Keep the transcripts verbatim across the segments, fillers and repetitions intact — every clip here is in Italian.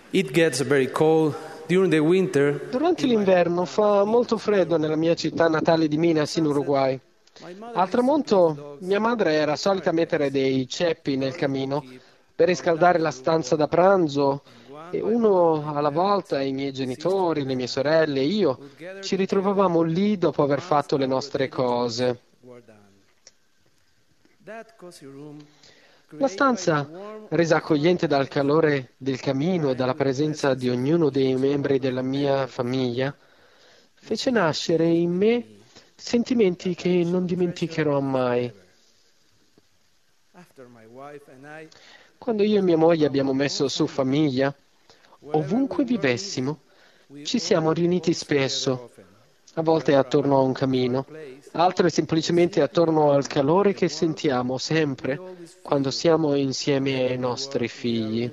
It gets very cold during the winter. Durante l'inverno fa molto freddo nella mia città natale di Minas, in Uruguay. Al tramonto, mia madre era solita mettere dei ceppi nel camino per riscaldare la stanza da pranzo e uno alla volta i miei genitori, le mie sorelle e io ci ritrovavamo lì dopo aver fatto le nostre cose. La stanza, resa accogliente dal calore del camino e dalla presenza di ognuno dei membri della mia famiglia, fece nascere in me sentimenti che non dimenticherò mai. Quando io e mia moglie abbiamo messo su famiglia, ovunque vivessimo, ci siamo riuniti spesso, a volte attorno a un camino, altre semplicemente attorno al calore che sentiamo sempre quando siamo insieme ai nostri figli.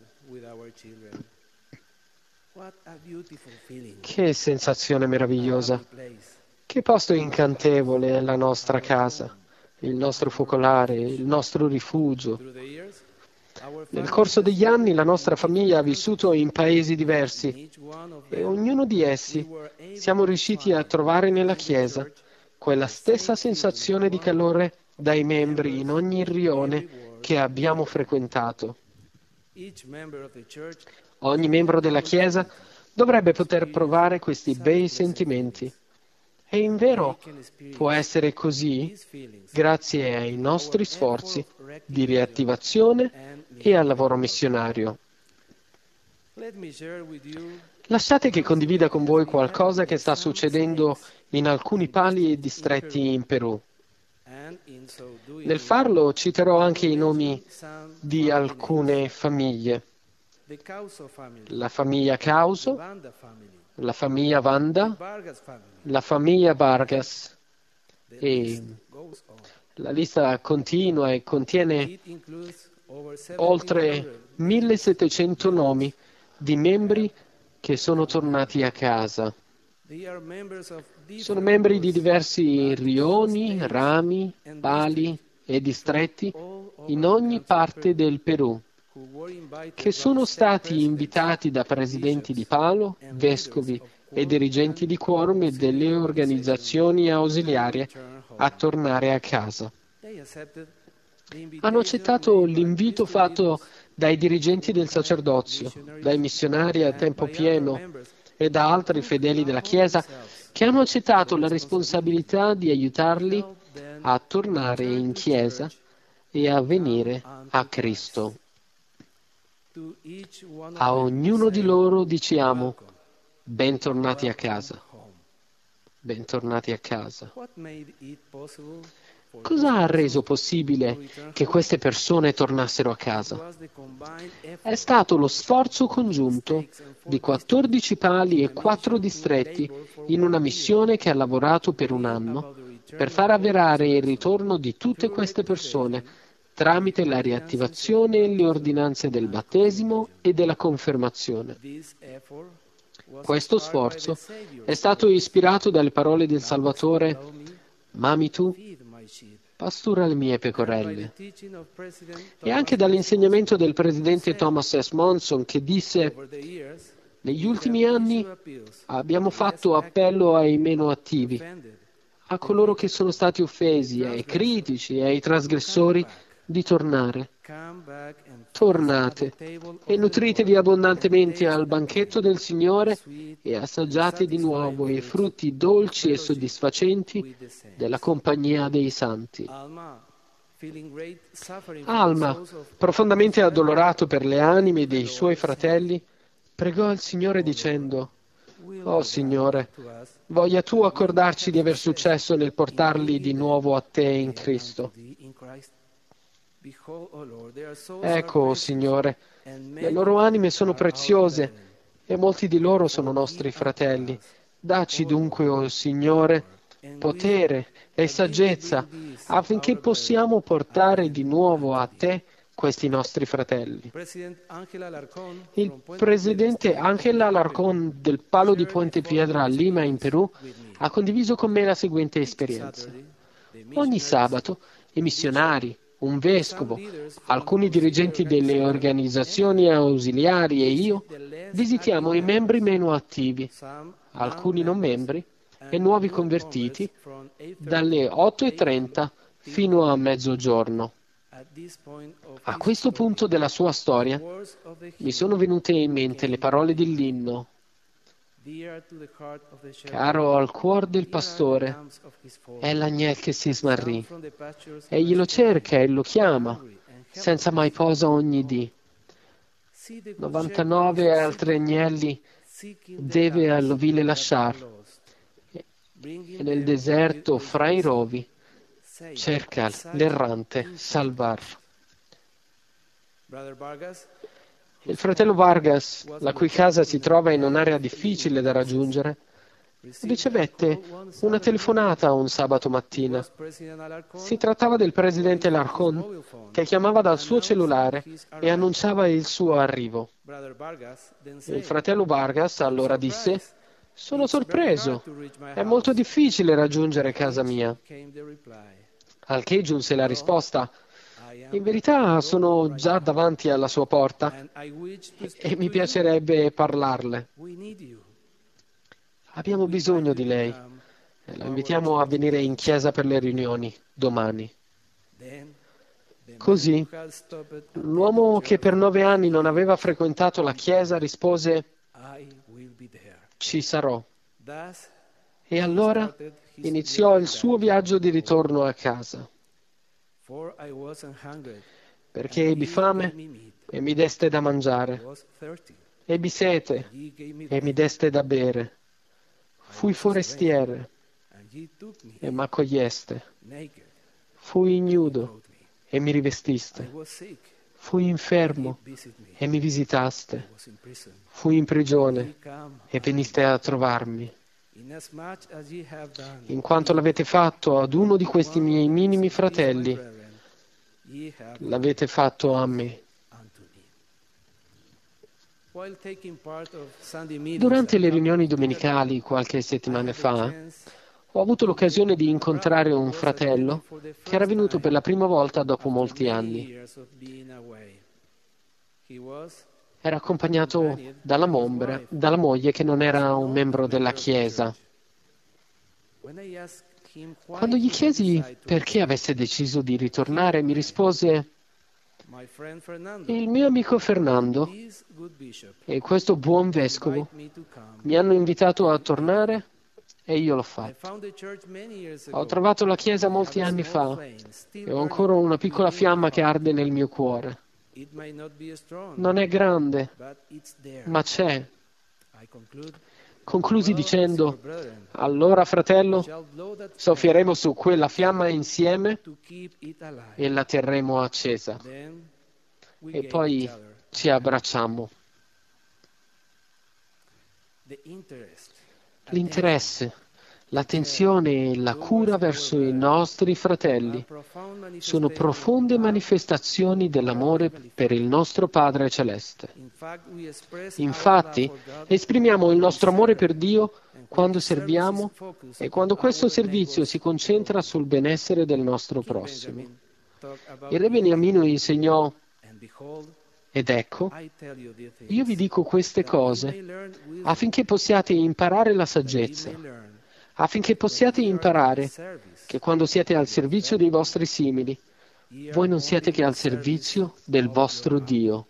Che sensazione meravigliosa! Che posto incantevole è la nostra casa, il nostro focolare, il nostro rifugio. Nel corso degli anni la nostra famiglia ha vissuto in paesi diversi e ognuno di essi siamo riusciti a trovare nella Chiesa quella stessa sensazione di calore dai membri in ogni rione che abbiamo frequentato. Ogni membro della Chiesa dovrebbe poter provare questi bei sentimenti. E in vero può essere così grazie ai nostri sforzi di riattivazione e al lavoro missionario. Lasciate che condivida con voi qualcosa che sta succedendo in alcuni pali e distretti in Perù. Nel farlo citerò anche i nomi di alcune famiglie. La famiglia Causo, la famiglia Vanda, la famiglia Vargas, e la lista continua e contiene oltre millesettecento nomi di membri che sono tornati a casa. Sono membri di diversi rioni, rami, pali e distretti in ogni parte del Perù, che sono stati invitati da presidenti di palo, vescovi e dirigenti di quorum e delle organizzazioni ausiliarie a tornare a casa. Hanno accettato l'invito fatto dai dirigenti del sacerdozio, dai missionari a tempo pieno e da altri fedeli della Chiesa che hanno accettato la responsabilità di aiutarli a tornare in Chiesa e a venire a Cristo. A ognuno di loro diciamo: bentornati a casa. Bentornati a casa. Cosa ha reso possibile che queste persone tornassero a casa? È stato lo sforzo congiunto di quattordici pali e quattro distretti in una missione che ha lavorato per un anno per far avverare il ritorno di tutte queste persone tramite la riattivazione e le ordinanze del battesimo e della confermazione. Questo sforzo è stato ispirato dalle parole del Salvatore: «Mami tu, pastura le mie pecorelle», e anche dall'insegnamento del presidente Thomas S. Monson, che disse: «Negli ultimi anni abbiamo fatto appello ai meno attivi, a coloro che sono stati offesi, ai critici e ai trasgressori, di tornare. Tornate e nutritevi abbondantemente al banchetto del Signore e assaggiate di nuovo i frutti dolci e soddisfacenti della compagnia dei santi». Alma, profondamente addolorato per le anime dei suoi fratelli, pregò il Signore dicendo: «Oh Signore, voglia tu accordarci di aver successo nel portarli di nuovo a te in Cristo». Ecco, oh Signore, le loro anime sono preziose e molti di loro sono nostri fratelli. Dacci dunque, oh Signore, potere e saggezza affinché possiamo portare di nuovo a te questi nostri fratelli. Il presidente Ángel Alarcón del Palo di Puente Piedra a Lima, in Perù, ha condiviso con me la seguente esperienza. Ogni sabato i missionari, un vescovo, alcuni dirigenti delle organizzazioni ausiliari e io visitiamo i membri meno attivi, alcuni non membri e nuovi convertiti dalle otto e trenta fino a mezzogiorno. A questo punto della sua storia mi sono venute in mente le parole dell'inno: caro al cuor del pastore è l'agnel che si smarrì. Egli lo cerca e lo chiama, senza mai posa ogni dì. novantanove altri agnelli deve all'ovile lasciar, e nel deserto fra i rovi cerca l'errante salvar. Il fratello Vargas, la cui casa si trova in un'area difficile da raggiungere, ricevette una telefonata un sabato mattina. Si trattava del presidente Larcón, che chiamava dal suo cellulare e annunciava il suo arrivo. Il fratello Vargas allora disse: «Sono sorpreso, è molto difficile raggiungere casa mia». Al che giunse la risposta: «In verità sono già davanti alla sua porta e mi piacerebbe parlarle. Abbiamo bisogno di lei. La invitiamo a venire in chiesa per le riunioni domani». Così, l'uomo che per nove anni non aveva frequentato la chiesa rispose: «Ci sarò». E allora iniziò il suo viaggio di ritorno a casa. Perché ebbi fame e mi deste da mangiare, ebbi sete e mi deste da bere, fui forestiere e m'accoglieste, fui ignudo e mi rivestiste, fui infermo e mi visitaste, fui in prigione e veniste a trovarmi. In quanto l'avete fatto ad uno di questi miei minimi fratelli, l'avete fatto a me. Durante le riunioni domenicali qualche settimana fa, ho avuto l'occasione di incontrare un fratello che era venuto per la prima volta dopo molti anni. Era accompagnato dalla, mombre, dalla moglie che non era un membro della Chiesa. Quando gli chiesi perché avesse deciso di ritornare, mi rispose: «Il mio amico Fernando e questo buon vescovo mi hanno invitato a tornare e io l'ho fatto. Ho trovato la Chiesa molti anni fa e ho ancora una piccola fiamma che arde nel mio cuore. Non è grande, ma c'è». Conclusi dicendo: «Allora, fratello, soffieremo su quella fiamma insieme e la terremo accesa». E poi ci abbracciammo. L'interesse, l'attenzione e la cura verso i nostri fratelli sono profonde manifestazioni dell'amore per il nostro Padre Celeste. Infatti, esprimiamo il nostro amore per Dio quando serviamo e quando questo servizio si concentra sul benessere del nostro prossimo. Il Re Beniamino insegnò: «Ed ecco, io vi dico queste cose affinché possiate imparare la saggezza, affinché possiate imparare che quando siete al servizio dei vostri simili, voi non siete che al servizio del vostro Dio».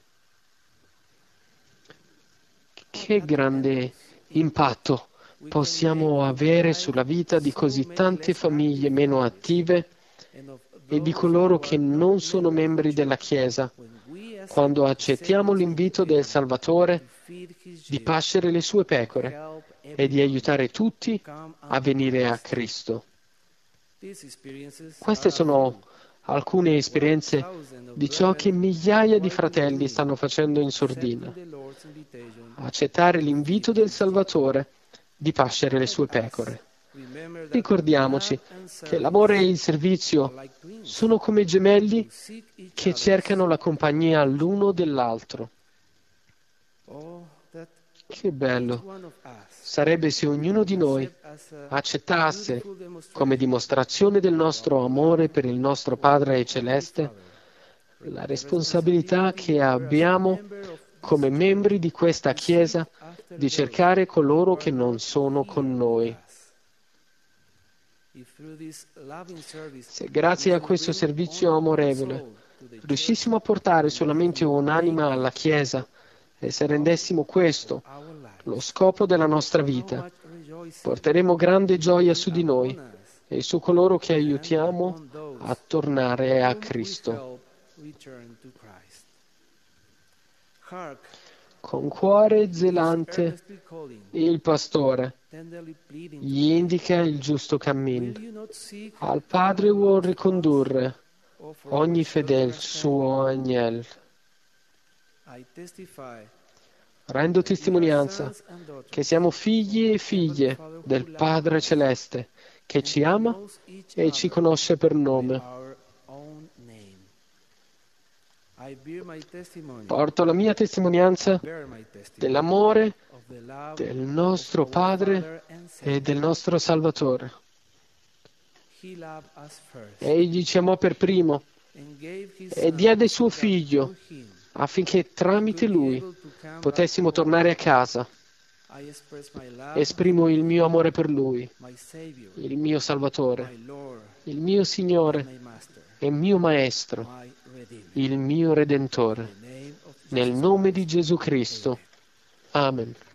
Che grande impatto possiamo avere sulla vita di così tante famiglie meno attive e di coloro che non sono membri della Chiesa, quando accettiamo l'invito del Salvatore di pascere le sue pecore e di aiutare tutti a venire a Cristo. Queste sono alcune esperienze di ciò che migliaia di fratelli stanno facendo in sordina: accettare l'invito del Salvatore di pascere le sue pecore. Ricordiamoci che l'amore e il servizio sono come gemelli che cercano la compagnia l'uno dell'altro. Che bello sarebbe se ognuno di noi accettasse, come dimostrazione del nostro amore per il nostro Padre Celeste, la responsabilità che abbiamo come membri di questa Chiesa di cercare coloro che non sono con noi. Se grazie a questo servizio amorevole riuscissimo a portare solamente un'anima alla Chiesa e se rendessimo questo lo scopo della nostra vita, porteremo grande gioia su di noi e su coloro che aiutiamo a tornare a Cristo. Con cuore zelante il pastore gli indica il giusto cammino. Al Padre vuol ricondurre ogni fedel suo agnello. Rendo testimonianza che siamo figli e figlie del Padre Celeste, che ci ama e ci conosce per nome. Porto la mia testimonianza dell'amore del nostro Padre e del nostro Salvatore. Egli ci amò per primo e diede suo Figlio affinché tramite Lui potessimo tornare a casa. Esprimo il mio amore per Lui, il mio Salvatore, il mio Signore e mio Maestro, il mio Redentore. Nel nome di Gesù Cristo. Amen.